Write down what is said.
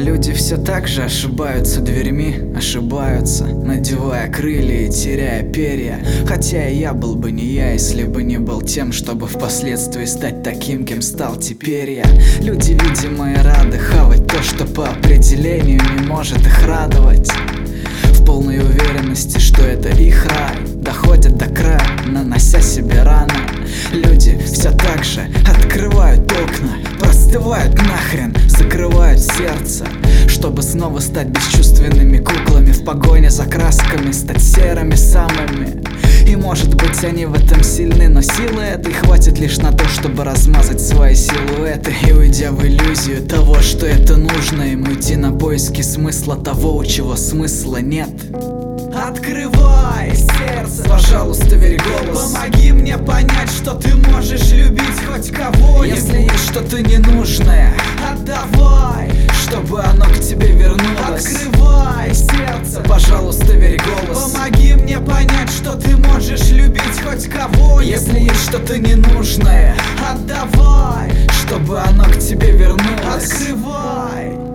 Люди все так же ошибаются дверьми, ошибаются, надевая крылья и теряя перья. Хотя и я был бы не я, если бы не был тем, чтобы впоследствии стать таким, кем стал теперь я. Люди, видимо, и рады хавать то, что по определению не может их радовать. В полной уверенности, что это их рай, доходят до края, нанося себе раны. Люди все так же открывают окна, простывают нахрен, закрывают сердце, чтобы снова стать бесчувственными куклами в погоне за красками, стать серыми самыми. И может быть они в этом сильны, но силы этой хватит лишь на то, чтобы размазать свои силуэты. И уйдя в иллюзию того, что это нужно им, уйти на поиски смысла того, у чего смысла нет. Открывай сердце, пожалуйста, верь голос. Помоги мне понять, что ты можешь любить хоть кого. Если есть что-то ненужное, отдавай, чтобы оно к тебе вернулось. Открывай сердце, пожалуйста, верь голос. Помоги мне понять, что ты можешь любить хоть кого. Если есть что-то ненужное, отдавай, чтобы оно к тебе вернулось. Открывай.